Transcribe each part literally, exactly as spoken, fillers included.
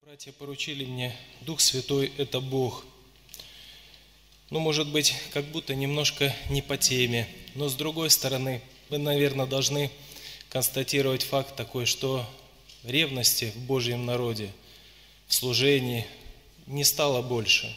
Братья поручили мне, Дух Святой – это Бог. Ну, может быть, как будто немножко не по теме, но с другой стороны, мы, наверное, должны констатировать факт такой, что ревности в Божьем народе, в служении не стало больше.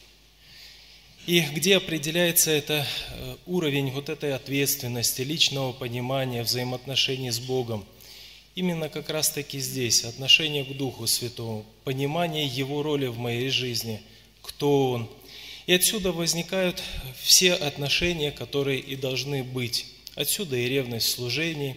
И где определяется это уровень вот этой ответственности, личного понимания, взаимоотношений с Богом? Именно как раз-таки здесь, отношение к Духу Святому, понимание Его роли в моей жизни, кто Он. И отсюда возникают все отношения, которые и должны быть. Отсюда и ревность в служении,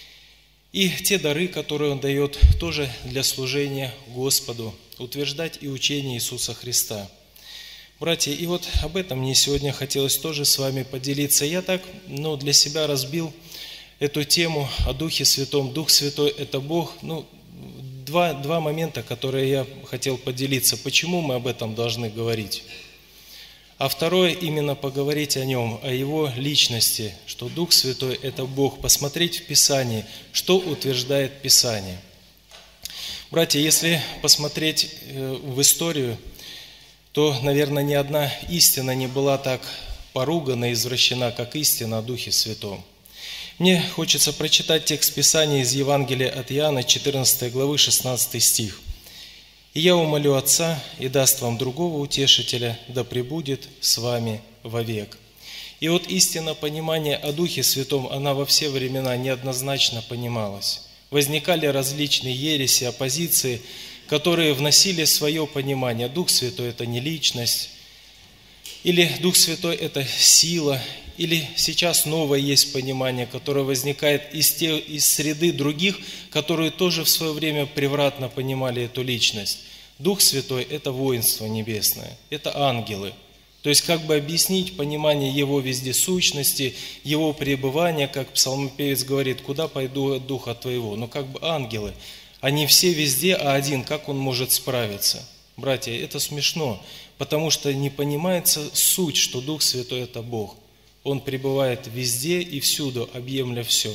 и те дары, которые Он дает тоже для служения Господу, утверждать и учение Иисуса Христа. Братья, и вот об этом мне сегодня хотелось тоже с вами поделиться. Я так, ну, для себя разбил эту тему о Духе Святом. Дух Святой – это Бог. Ну, два, два момента, которые я хотел поделиться. Почему мы об этом должны говорить? А второе, именно поговорить о Нем, о Его личности, что Дух Святой – это Бог. Посмотреть в Писании, что утверждает Писание. Братья, если посмотреть в историю, то, наверное, ни одна истина не была так поругана и извращена, как истина о Духе Святом. Мне хочется прочитать текст Писания из Евангелия от Иоанна, четырнадцатой главы, шестнадцатый стих. «И я умолю Отца, и даст вам другого утешителя, да пребудет с вами вовек». И вот истина понимания о Духе Святом, она во все времена неоднозначно понималась. Возникали различные ереси, оппозиции, которые вносили свое понимание. Дух Святой – это не личность, или Дух Святой – это сила, или сейчас новое есть понимание, которое возникает из, те, из среды других, которые тоже в свое время превратно понимали эту личность. Дух Святой – это воинство небесное, это ангелы. То есть как бы объяснить понимание Его вездесущности, Его пребывания, как псалмопевец говорит, «Куда пойду от Духа Твоего?» Но как бы ангелы, они все везде, а один, как он может справиться? Братья, это смешно, потому что не понимается суть, что Дух Святой – это Бог. Он пребывает везде и всюду, объемля все.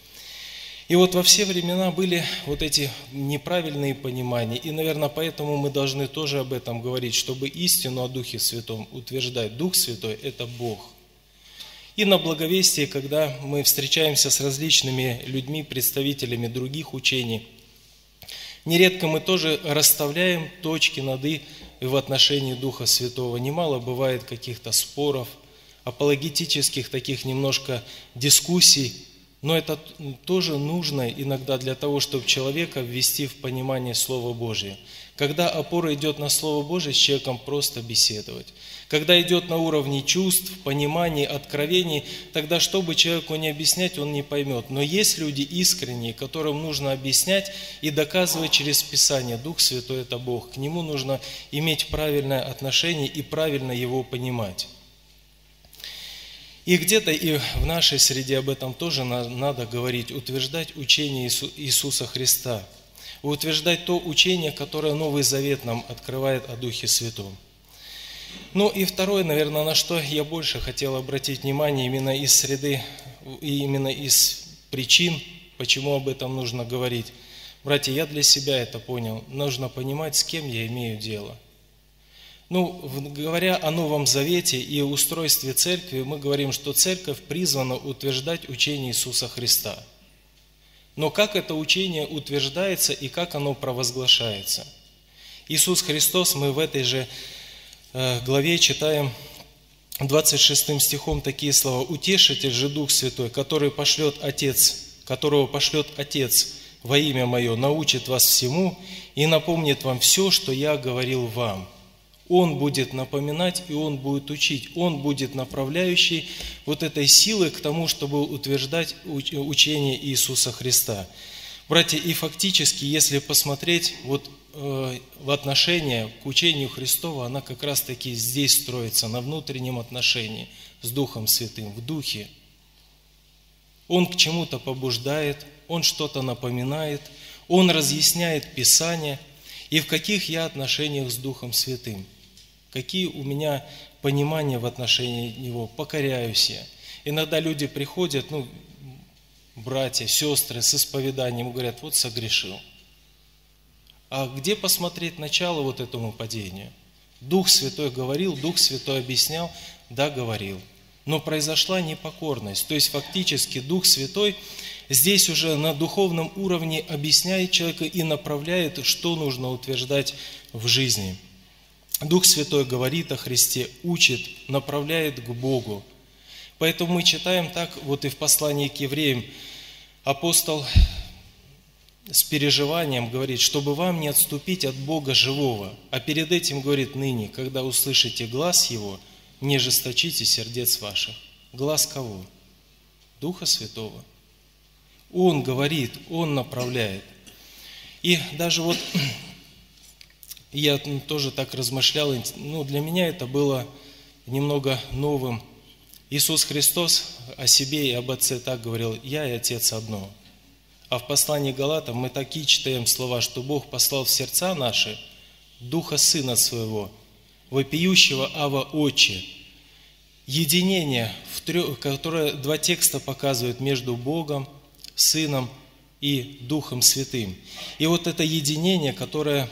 И вот во все времена были вот эти неправильные понимания. И, наверное, поэтому мы должны тоже об этом говорить, чтобы истину о Духе Святом утверждать. Дух Святой – это Бог. И на благовестии, когда мы встречаемся с различными людьми, представителями других учений, нередко мы тоже расставляем точки над «и» в отношении Духа Святого. Немало бывает каких-то споров, апологетических таких немножко дискуссий, но это тоже нужно иногда для того, чтобы человека ввести в понимание Слова Божия. Когда опора идет на Слово Божие, с человеком просто беседовать. Когда идет на уровне чувств, пониманий, откровений, тогда что бы человеку не объяснять, он не поймет. Но есть люди искренние, которым нужно объяснять и доказывать через Писание. Дух Святой – это Бог. К Нему нужно иметь правильное отношение и правильно Его понимать. И где-то и в нашей среде об этом тоже надо говорить, утверждать учение Иисуса Христа, утверждать то учение, которое Новый Завет нам открывает о Духе Святом. Ну и второе, наверное, на что я больше хотел обратить внимание именно из среды, и именно из причин, почему об этом нужно говорить. Братья, я для себя это понял, нужно понимать, с кем я имею дело. Ну, говоря о Новом Завете и устройстве церкви, мы говорим, что церковь призвана утверждать учение Иисуса Христа. Но как это учение утверждается и как оно провозглашается? Иисус Христос, мы в этой же главе читаем двадцать шестым стихом такие слова: «Утешитель же Дух Святой, который пошлет Отец, которого пошлет Отец во имя Мое, научит вас всему и напомнит вам все, что Я говорил вам». Он будет напоминать, и Он будет учить. Он будет направляющий вот этой силой к тому, чтобы утверждать учение Иисуса Христа. Братья, и фактически, если посмотреть вот, э, в отношение к учению Христова, она как раз-таки здесь строится, на внутреннем отношении с Духом Святым, в Духе. Он к чему-то побуждает, Он что-то напоминает, Он разъясняет Писание. И в каких я отношениях с Духом Святым? Какие у меня понимания в отношении Него? Покоряюсь я. Иногда люди приходят, ну, братья, сестры с исповеданием, говорят, вот согрешил. А где посмотреть начало вот этому падению? Дух Святой говорил, Дух Святой объяснял, да, говорил. Но произошла непокорность. То есть фактически Дух Святой здесь уже на духовном уровне объясняет человека и направляет, что нужно утверждать в жизни. Дух Святой говорит о Христе, учит, направляет к Богу. Поэтому мы читаем так, вот и в послании к евреям, апостол с переживанием говорит, чтобы вам не отступить от Бога живого. А перед этим говорит ныне, когда услышите глас Его, не жесточите сердец ваших. Глас кого? Духа Святого. Он говорит, Он направляет. И даже вот я тоже так размышлял, ну для меня это было немного новым. Иисус Христос о себе и об Отце так говорил: «Я и Отец одно». А в послании к Галатам мы такие читаем слова, что Бог послал в сердца наши Духа Сына Своего, вопиющего Ава Отче. Единение, в трех, которое два текста показывают между Богом, Сыном и Духом Святым. И вот это единение, которое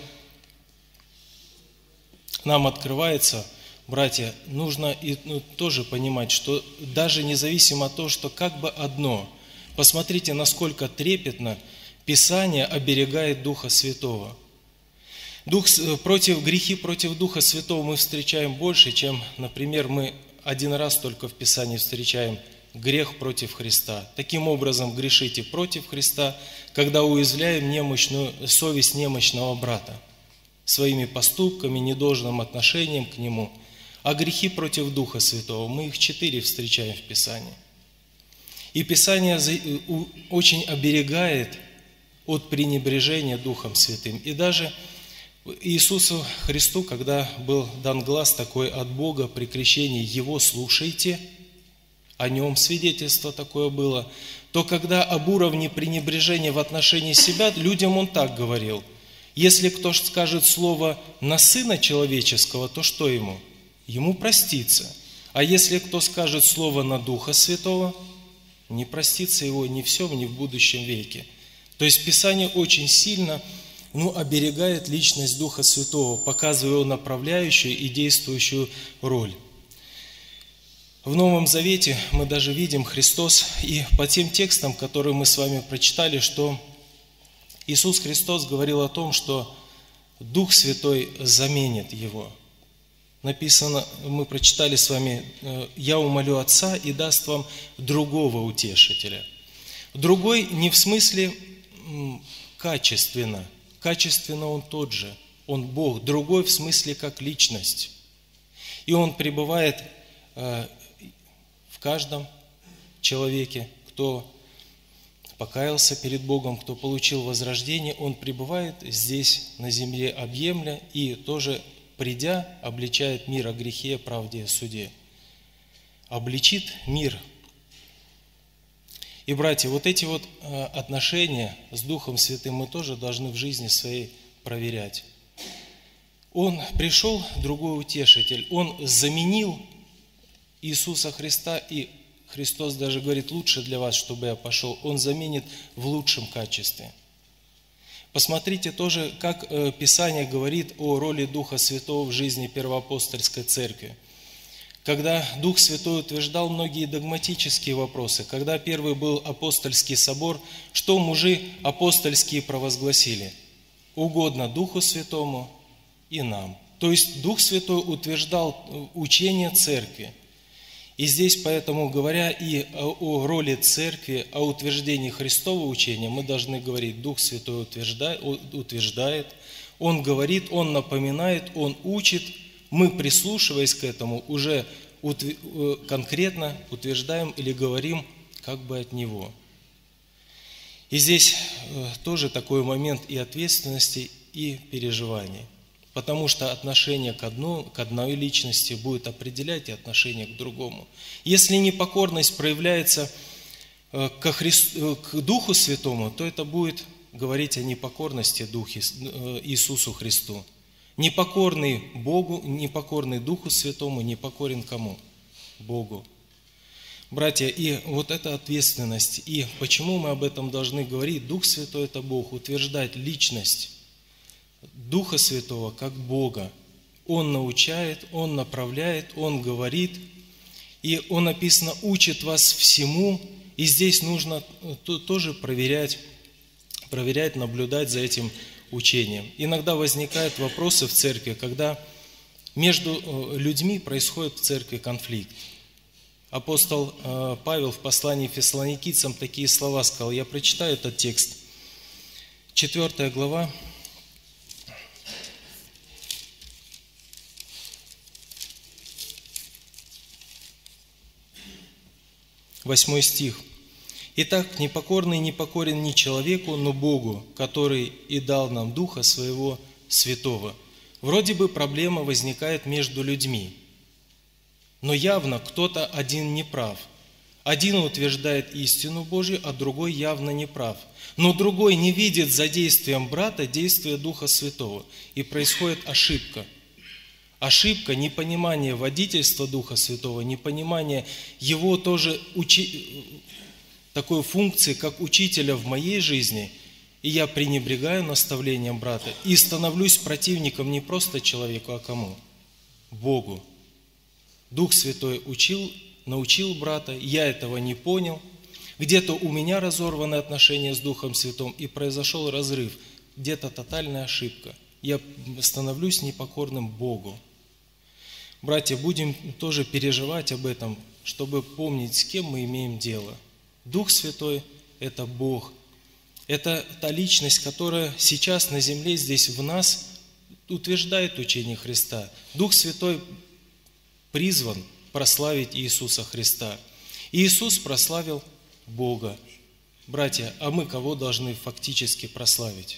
нам открывается, братья, нужно и, ну, тоже понимать, что даже независимо от того, что как бы одно, посмотрите, насколько трепетно Писание оберегает Духа Святого. Дух, против, грехи против Духа Святого мы встречаем больше, чем, например, мы один раз только в Писании встречаем грех против Христа. Таким образом, грешите против Христа, когда уязвляем немощную, совесть немощного брата своими поступками, недолжным отношением к нему. А грехи против Духа Святого, мы их четыре встречаем в Писании. И Писание очень оберегает от пренебрежения Духом Святым. И даже Иисусу Христу, когда был дан глас такой от Бога при крещении, Его слушайте, о Нем свидетельство такое было, то когда об уровне пренебрежения в отношении себя, людям Он так говорил: если кто скажет слово на Сына Человеческого, то что ему? Ему простится. А если кто скажет слово на Духа Святого, не простится его ни в всем, ни в будущем веке. То есть Писание очень сильно ну, оберегает личность Духа Святого, показывая его направляющую и действующую роль. В Новом Завете мы даже видим Христос, и по тем текстам, которые мы с вами прочитали, что Иисус Христос говорил о том, что Дух Святой заменит Его. Написано, мы прочитали с вами: «Я умолю Отца и даст вам другого утешителя». Другой не в смысле качественно. Качественно Он тот же, Он Бог. Другой в смысле как личность. И Он пребывает в каждом человеке, кто покаялся перед Богом, кто получил возрождение. Он пребывает здесь на земле, объемля, и тоже придя, обличает мир о грехе, правде и суде. Обличит мир. И, братья, вот эти вот отношения с Духом Святым мы тоже должны в жизни своей проверять. Он пришел, другой утешитель, Он заменил Иисуса Христа, и Христос даже говорит: лучше для вас, чтобы я пошел. Он заменит в лучшем качестве. Посмотрите тоже, как Писание говорит о роли Духа Святого в жизни первоапостольской церкви. Когда Дух Святой утверждал многие догматические вопросы, когда первый был апостольский собор, что мужи апостольские провозгласили? Угодно Духу Святому и нам. То есть Дух Святой утверждал учение церкви. И здесь, поэтому, говоря и о роли церкви, о утверждении Христового учения, мы должны говорить: Дух Святой утверждает, утверждает, Он говорит, Он напоминает, Он учит. Мы, прислушиваясь к этому, уже конкретно утверждаем или говорим как бы от Него. И здесь тоже такой момент и ответственности, и переживаний. Потому что отношение к, одну, к одной личности будет определять и отношение к другому. Если непокорность проявляется ко Христу, к Духу Святому, то это будет говорить о непокорности Духе, Иисусу Христу. Непокорный Богу, непокорный Духу Святому, непокорен кому? Богу. Братья, и вот эта ответственность, и почему мы об этом должны говорить? Дух Святой – это Бог, утверждать личность Духа Святого как Бога. Он научает, Он направляет, Он говорит. И Он, написано, учит вас всему. И здесь нужно тоже проверять, проверять, наблюдать за этим учением. Иногда возникают вопросы в церкви, когда между людьми происходит в церкви конфликт. Апостол Павел в послании Фессалоникийцам такие слова сказал. Я прочитаю этот текст. Четвертая глава. Восьмой стих. «Итак, непокорный не покорен не человеку, но Богу, который и дал нам Духа Своего Святого». Вроде бы проблема возникает между людьми, но явно кто-то один не прав. Один утверждает истину Божью, а другой явно не прав. Но другой не видит за действием брата действия Духа Святого, и происходит ошибка. Ошибка, непонимание водительства Духа Святого, непонимание Его тоже учи... такой функции, как учителя в моей жизни, и я пренебрегаю наставлением брата, и становлюсь противником не просто человеку, а кому? Богу. Дух Святой учил, научил брата, я этого не понял, где-то у меня разорваны отношения с Духом Святым, и произошел разрыв, где-то тотальная ошибка. Я становлюсь непокорным Богу. Братья, будем тоже переживать об этом, чтобы помнить, с кем мы имеем дело. Дух Святой – это Бог. Это та личность, которая сейчас на земле, здесь в нас, утверждает учение Христа. Дух Святой призван прославить Иисуса Христа. И Иисус прославил Бога. Братья, а мы кого должны фактически прославить?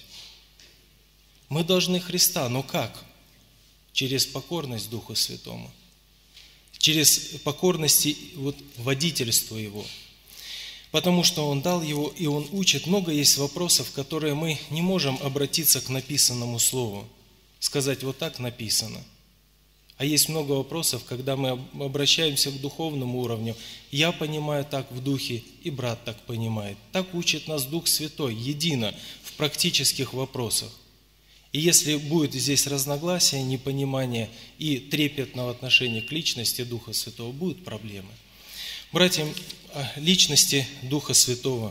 Мы должны Христа, но как? Через покорность Духу Святому, через покорность вот, водительству Его. Потому что Он дал Его, и Он учит. Много есть вопросов, которые мы не можем обратиться к написанному Слову, сказать, вот так написано. А есть много вопросов, когда мы обращаемся к духовному уровню. Я понимаю так в духе, и брат так понимает. Так учит нас Дух Святой, едино, в практических вопросах. И если будет здесь разногласие, непонимание и трепетного отношения к личности Духа Святого, будут проблемы. Братья, о личности Духа Святого.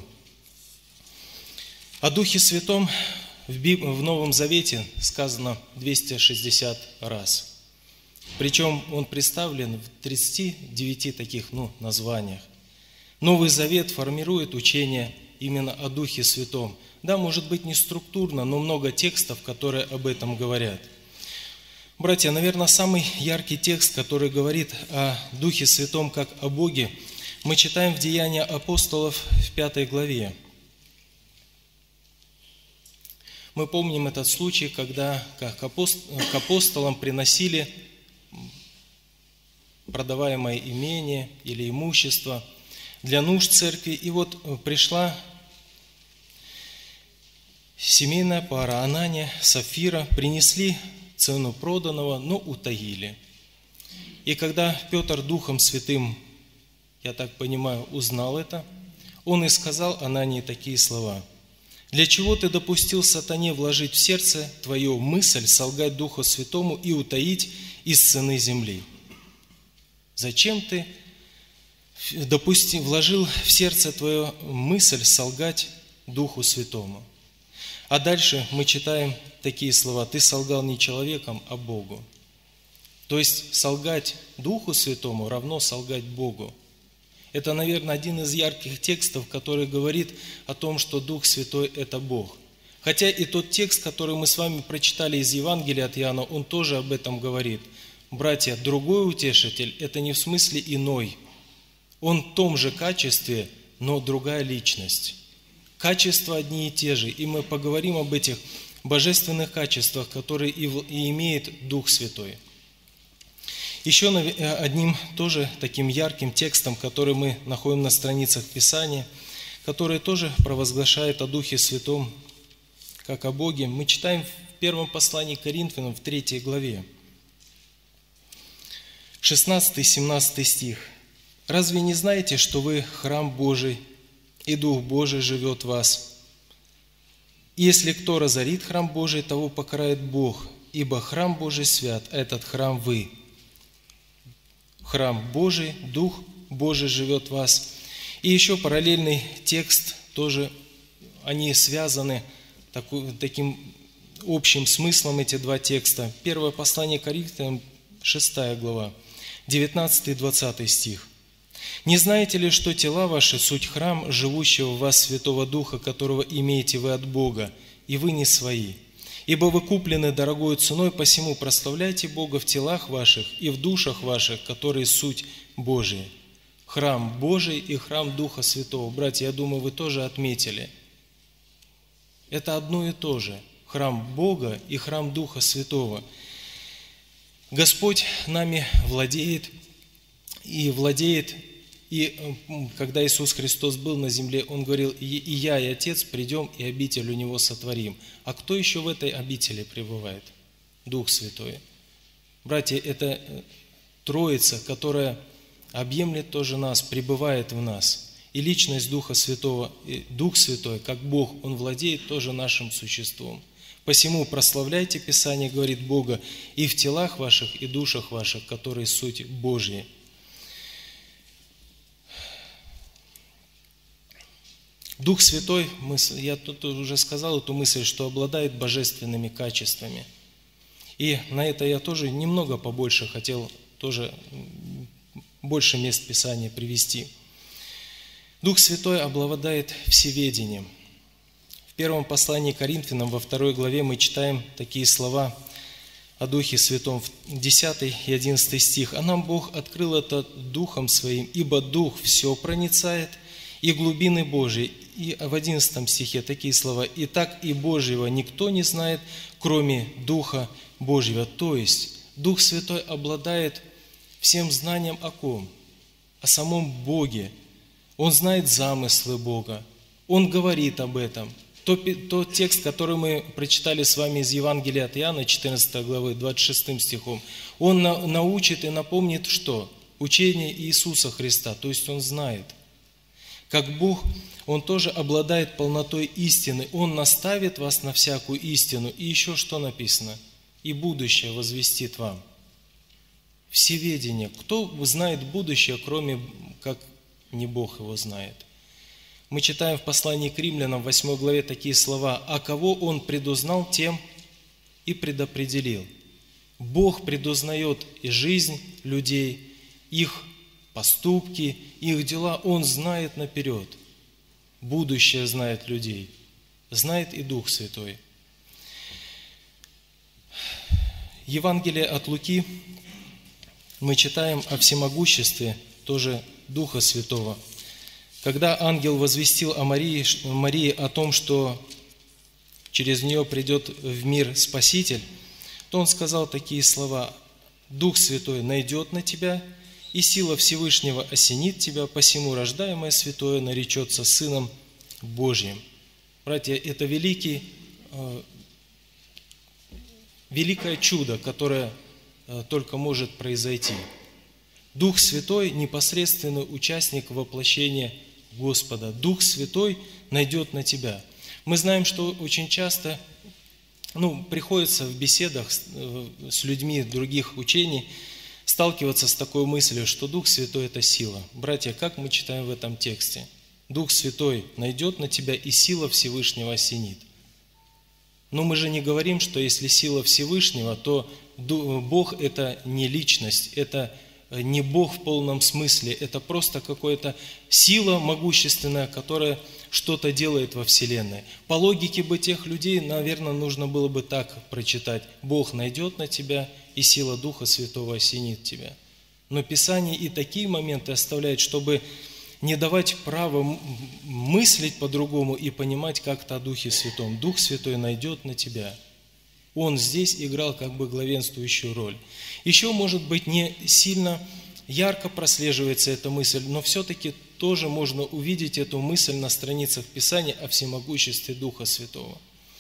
О Духе Святом в Новом Завете сказано двести шестьдесят раз. Причем он представлен в тридцати девяти таких ну, названиях. Новый Завет формирует учение именно о Духе Святом. Да, может быть, не структурно, но много текстов, которые об этом говорят. Братья, наверное, самый яркий текст, который говорит о Духе Святом как о Боге, мы читаем в Деяниях апостолов в пятой главе. Мы помним этот случай, когда к апостолам приносили продаваемое имение или имущество для нужд церкви. И вот пришла семейная пара Анания, Сапфира, принесли цену проданного, но утаили. И когда Петр Духом Святым, я так понимаю, узнал это, он и сказал Анании такие слова: «Для чего ты допустил сатане вложить в сердце твое мысль солгать Духу Святому и утаить из цены земли?» Зачем ты допусти, вложил в сердце твое мысль солгать Духу Святому? А дальше мы читаем такие слова: «Ты солгал не человеком, а Богу». То есть солгать Духу Святому равно солгать Богу. Это, наверное, один из ярких текстов, который говорит о том, что Дух Святой – это Бог. Хотя и тот текст, который мы с вами прочитали из Евангелия от Иоанна, он тоже об этом говорит. Братья, другой утешитель – это не в смысле иной. Он в том же качестве, но другая личность. Качества одни и те же, и мы поговорим об этих божественных качествах, которые и имеет Дух Святой. Еще одним тоже таким ярким текстом, который мы находим на страницах Писания, который тоже провозглашает о Духе Святом, как о Боге, мы читаем в первом послании к Коринфянам в третьей главе. шестнадцатый-семнадцатый стих. «Разве не знаете, что вы храм Божий, и Дух Божий живет в вас? И если кто разорит храм Божий, того покарает Бог, ибо храм Божий свят, а этот храм вы. Храм Божий, Дух Божий живет в вас. И еще параллельный текст, тоже они связаны таким общим смыслом, эти два текста. Первое послание Коринфянам, шестая глава, девятнадцатый и двадцатый стих. «Не знаете ли, что тела ваши – суть храм, живущего в вас Святого Духа, которого имеете вы от Бога, и вы не свои? Ибо вы куплены дорогою ценой, посему прославляйте Бога в телах ваших и в душах ваших, которые суть Божия». Храм Божий и храм Духа Святого. Братья, я думаю, вы тоже отметили. Это одно и то же. Храм Бога и храм Духа Святого. Господь нами владеет и владеет. И когда Иисус Христос был на земле, Он говорил: «И я, и Отец придем, и обитель у Него сотворим». А кто еще в этой обители пребывает? Дух Святой. Братья, это Троица, которая объемлет тоже нас, пребывает в нас. И личность Духа Святого, и Дух Святой, как Бог, Он владеет тоже нашим существом. «Посему прославляйте, Писание говорит, Бога и в телах ваших, и душах ваших, которые суть Божьи». Дух Святой, я тут уже сказал эту мысль, что обладает божественными качествами. И на это я тоже немного побольше хотел, тоже больше мест Писания привести. Дух Святой обладает всеведением. В первом послании к Коринфянам, во второй главе, мы читаем такие слова о Духе Святом, десятый и одиннадцатый стих. «А нам Бог открыл это Духом Своим, ибо Дух все проницает, и глубины Божьи». И в одиннадцатом стихе такие слова: «И так и Божьего никто не знает, кроме Духа Божьего». То есть Дух Святой обладает всем знанием о ком? О самом Боге. Он знает замыслы Бога. Он говорит об этом. Тот, тот текст, который мы прочитали с вами из Евангелия от Иоанна, четырнадцатой главы, двадцать шестым стихом, он на, научит и напомнит что? Учение Иисуса Христа. То есть он знает. Как Бог, Он тоже обладает полнотой истины. Он наставит вас на всякую истину. И еще что написано? «И будущее возвестит вам». Всеведение. Кто знает будущее, кроме как не Бог его знает? Мы читаем в послании к Римлянам, в восьмой главе, такие слова: «А кого Он предузнал, тем и предопределил». Бог предузнает и жизнь людей, их поступки, их дела. Он знает наперед. Будущее знает людей. Знает и Дух Святой. Евангелие от Луки мы читаем о всемогуществе тоже Духа Святого. Когда ангел возвестил о Марии, Марии о том, что через нее придет в мир Спаситель, то он сказал такие слова: «Дух Святой найдет на тебя, и сила Всевышнего осенит тебя, посему рождаемое святое наречется Сыном Божьим». Братья, это великий, великое чудо, которое только может произойти. Дух Святой – непосредственный участник воплощения Господа. Дух Святой найдет на тебя. Мы знаем, что очень часто ну, приходится в беседах с, с людьми других учений сталкиваться с такой мыслью, что Дух Святой – это сила. Братья, как мы читаем в этом тексте? Дух Святой найдет на тебя, и сила Всевышнего осенит. Но мы же не говорим, что если сила Всевышнего, то Бог – это не личность, это не Бог в полном смысле, это просто какая-то сила могущественная, которая что-то делает во Вселенной. По логике бы тех людей, наверное, нужно было бы так прочитать: Бог найдет на тебя, и сила Духа Святого осенит тебя. Но Писание и такие моменты оставляет, чтобы не давать права мыслить по-другому и понимать как-то о Духе Святом. Дух Святой найдет на тебя. Он здесь играл как бы главенствующую роль. Еще, может быть, не сильно ярко прослеживается эта мысль, но все-таки тоже можно увидеть эту мысль на страницах Писания о всемогуществе Духа Святого.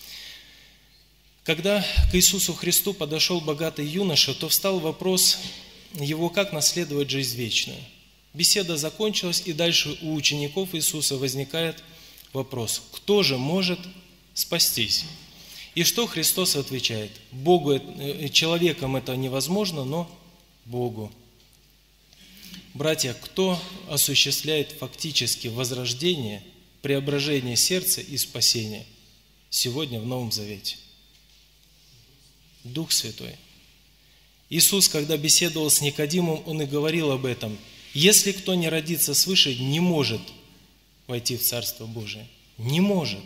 Когда к Иисусу Христу подошел богатый юноша, то встал вопрос его, как наследовать жизнь вечную. Беседа закончилась, и дальше у учеников Иисуса возникает вопрос: кто же может спастись. И что Христос отвечает? Богу, человеком это невозможно, но Богу. Братья, кто осуществляет фактически возрождение, преображение сердца и спасение сегодня в Новом Завете? Дух Святой. Иисус, когда беседовал с Никодимом, Он и говорил об этом. Если кто не родится свыше, не может войти в Царство Божие. Не может.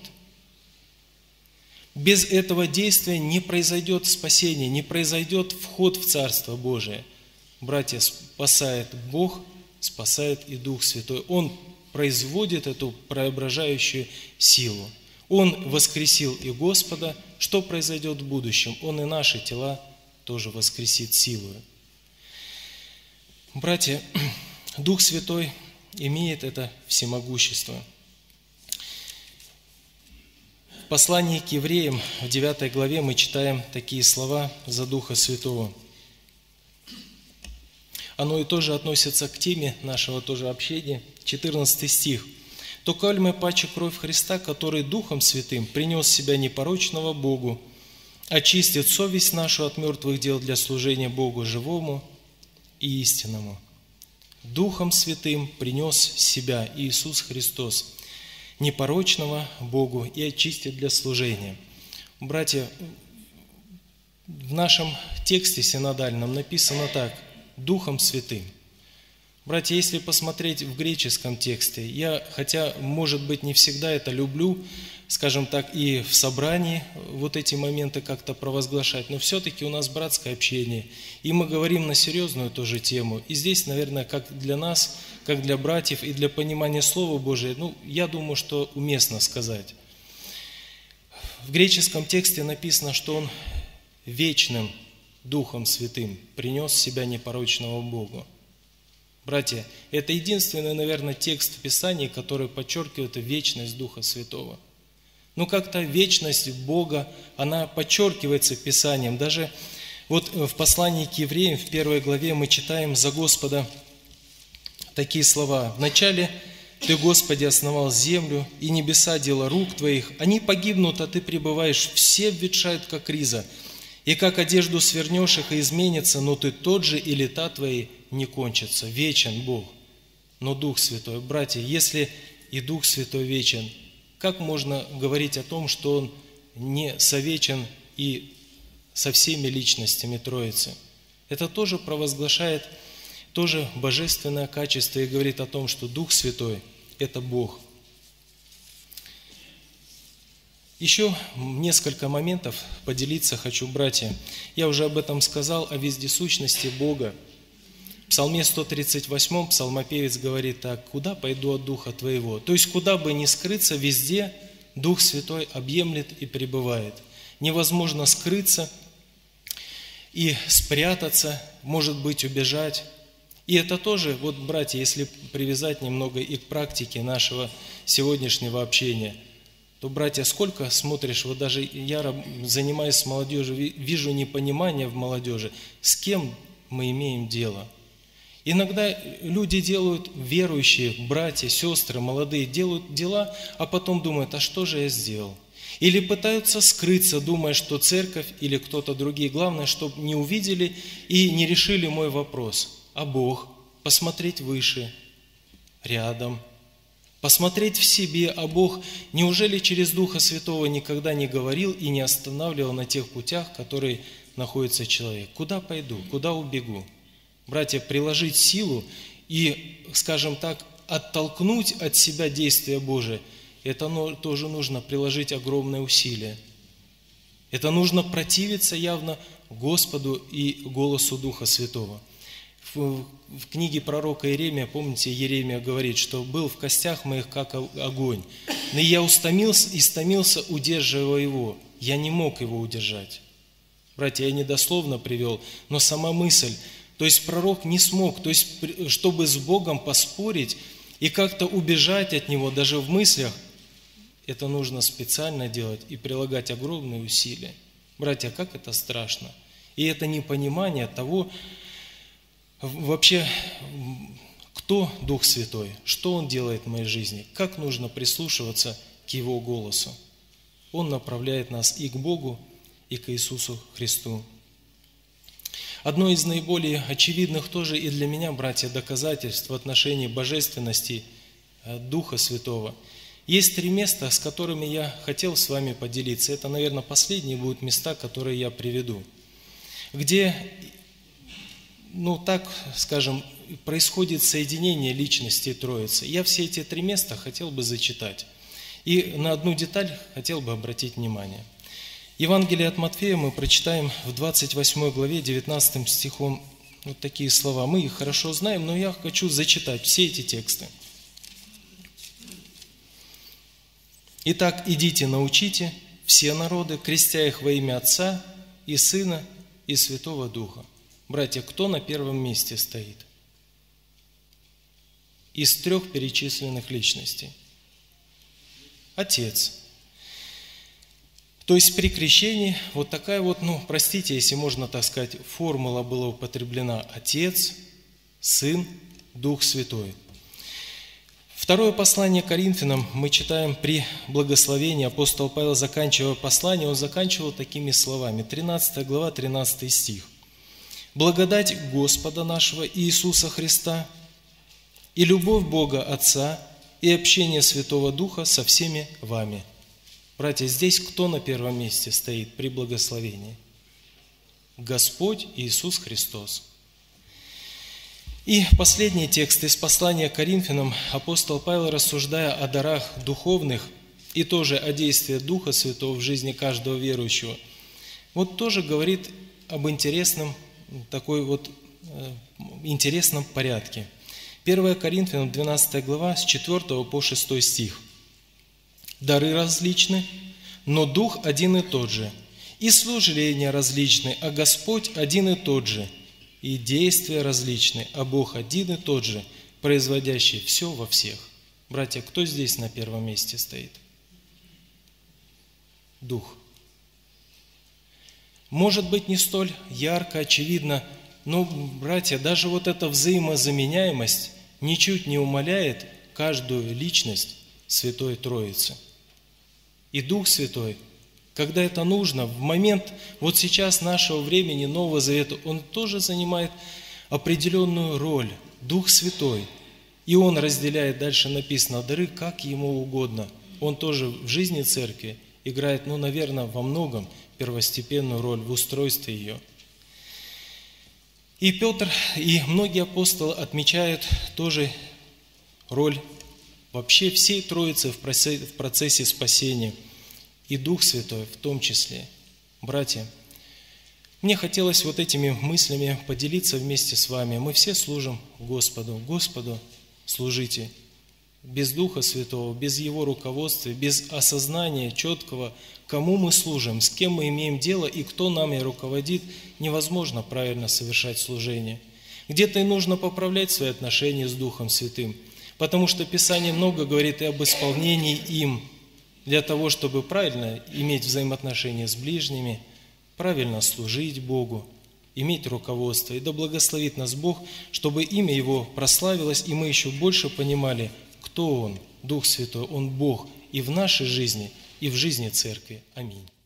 Без этого действия не произойдет спасение, не произойдет вход в Царство Божие. Братья, спасает Бог, спасает и Дух Святой. Он производит эту преображающую силу. Он воскресил и Господа. Что произойдет в будущем? Он и наши тела тоже воскресит силою. Братья, Дух Святой имеет это всемогущество. В послании к евреям в девятой главе мы читаем такие слова за Духа Святого. Оно и тоже относится к теме нашего тоже общения. четырнадцатый стих. «То коль мы паче кровь Христа, который Духом Святым принес себя непорочного Богу, очистит совесть нашу от мертвых дел для служения Богу живому и истинному». Духом Святым принес себя Иисус Христос, непорочного Богу, и очистит для служения. Братья, в нашем тексте синодальном написано так: Духом Святым. Братья, если посмотреть в греческом тексте, я, хотя, может быть, не всегда это люблю, скажем так, и в собрании вот эти моменты как-то провозглашать, но все-таки у нас братское общение, и мы говорим на серьезную тоже тему. И здесь, наверное, как для нас, как для братьев и для понимания Слова Божия, ну, я думаю, что уместно сказать. В греческом тексте написано, что Он вечным Духом Святым принес себя непорочного Богу. Братья, это единственный, наверное, текст в Писании, который подчеркивает вечность Духа Святого. Ну, как-то вечность Бога, она подчеркивается Писанием. Даже вот в послании к евреям, в первой главе, мы читаем за Господа такие слова. «Вначале Ты, Господи, основал землю, и небеса дело рук Твоих. Они погибнут, а Ты пребываешь, все ветшают, как риза. И как одежду свернешь их, и изменится, но Ты тот же, и лета Твои не кончатся». Вечен Бог, но Дух Святой. Братья, если и Дух Святой вечен, как можно говорить о том, что Он не совечен и со всеми личностями Троицы? Это тоже провозглашает тоже божественное качество и говорит о том, что Дух Святой – это Бог. Еще несколько моментов поделиться хочу, братья. Я уже об этом сказал, о вездесущности Бога. В Псалме сто тридцать восьмом псалмопевец говорит так: «Куда пойду от Духа Твоего?» То есть, куда бы ни скрыться, везде Дух Святой объемлет и пребывает. Невозможно скрыться и спрятаться, может быть, убежать. И это тоже, вот, братья, если привязать немного и к практике нашего сегодняшнего общения, то, братья, сколько смотришь, вот даже я занимаюсь с молодежью, вижу непонимание в молодежи, с кем мы имеем дело. Иногда люди делают, верующие, братья, сестры, молодые, делают дела, а потом думают: а что же я сделал? Или пытаются скрыться, думая, что церковь или кто-то другие. Главное, чтобы не увидели и не решили мой вопрос. А Бог? Посмотреть выше, рядом. Посмотреть в себе, а Бог неужели через Духа Святого никогда не говорил и не останавливал на тех путях, которые находится человек? Куда пойду? Куда убегу? Братья, приложить силу и, скажем так, оттолкнуть от себя действия Божие, это тоже нужно приложить огромное усилие. Это нужно противиться явно Господу и голосу Духа Святого. В, в книге пророка Иеремия, помните, Иеремия говорит, что «был в костях моих, как огонь, но я устомился, истомился, удерживая его, я не мог его удержать». Братья, я не дословно привел, но сама мысль, то есть пророк не смог, то есть чтобы с Богом поспорить и как-то убежать от Него, даже в мыслях, это нужно специально делать и прилагать огромные усилия. Братья, как это страшно. И это непонимание того, вообще, кто Дух Святой, что Он делает в моей жизни, как нужно прислушиваться к Его голосу. Он направляет нас и к Богу, и к Иисусу Христу. Одно из наиболее очевидных тоже и для меня, братья, доказательств в отношении божественности Духа Святого. Есть три места, с которыми я хотел с вами поделиться. Это, наверное, последние будут места, которые я приведу. Где, ну так скажем, происходит соединение личности Троицы. Я все эти три места хотел бы зачитать. И на одну деталь хотел бы обратить внимание. Евангелие от Матфея мы прочитаем в двадцать восьмой главе, девятнадцатым стихом, вот такие слова. Мы их хорошо знаем, но я хочу зачитать все эти тексты. «Итак, идите, научите все народы, крестя их во имя Отца и Сына и Святого Духа». Братья, кто на первом месте стоит из трех перечисленных личностей? Отец. То есть при крещении вот такая вот, ну, простите, если можно так сказать, формула была употреблена: Отец, Сын, Дух Святой. Второе послание Коринфянам мы читаем при благословении. Апостол Павел, заканчивая послание, он заканчивал такими словами. тринадцатая глава, тринадцатый стих. «Благодать Господа нашего Иисуса Христа и любовь Бога Отца и общение Святого Духа со всеми вами». Братья, здесь кто на первом месте стоит при благословении? Господь Иисус Христос. И последний текст из послания к Коринфянам. Апостол Павел, рассуждая о дарах духовных и тоже о действии Духа Святого в жизни каждого верующего, вот тоже говорит об интересном, такой вот, э, интересном порядке. первое Коринфянам, двенадцатая глава, с четвёртого по шестой стих. «Дары различны, но Дух один и тот же, и служения различны, а Господь один и тот же, и действия различны, а Бог один и тот же, производящий все во всех». Братья, кто здесь на первом месте стоит? Дух. Может быть, не столь ярко, очевидно, но, братья, даже вот эта взаимозаменяемость ничуть не умаляет каждую личность Святой Троицы. И Дух Святой, когда это нужно, в момент вот сейчас нашего времени Нового Завета, Он тоже занимает определенную роль. Дух Святой. И Он разделяет, дальше написано, дары как Ему угодно. Он тоже в жизни церкви играет, ну, наверное, во многом первостепенную роль в устройстве ее. И Петр, и многие апостолы отмечают тоже роль вообще всей Троицы в процессе спасения, и Дух Святой в том числе. Братья, мне хотелось вот этими мыслями поделиться вместе с вами. Мы все служим Господу. Господу служите. Без Духа Святого, без Его руководства, без осознания четкого, кому мы служим, с кем мы имеем дело и кто нами руководит, невозможно правильно совершать служение. Где-то и нужно поправлять свои отношения с Духом Святым, потому что Писание много говорит и об исполнении им, для того, чтобы правильно иметь взаимоотношения с ближними, правильно служить Богу, иметь руководство. И да благословит нас Бог, чтобы имя Его прославилось, и мы еще больше понимали, кто Он, Дух Святой, Он Бог и в нашей жизни, и в жизни Церкви. Аминь.